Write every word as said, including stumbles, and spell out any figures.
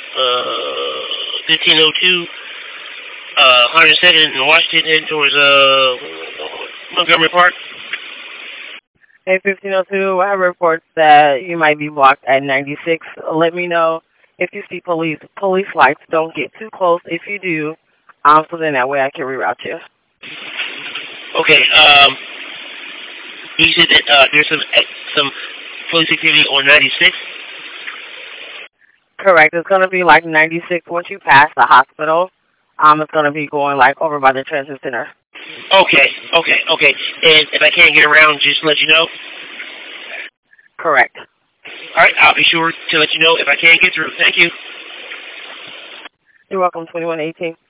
uh, fifteen oh two, uh, one hundred second in Washington, heading towards, uh, Montgomery Park. Hey, fifteen oh two, I have reports that you might be blocked at ninety-six. Let me know if you see police. Police lights, don't get too close. If you do, um, so then that way I can reroute you. Okay, um, you said that, uh, there's some, some police activity on ninety-six? Correct. It's going to be like ninety-six once you pass the hospital. Um, it's going to be going like over by the transit center. Okay, okay, okay. And if I can't get around, just let you know? Correct. All right, I'll be sure to let you know if I can't get through. Thank you. You're welcome, twenty-one eighteen.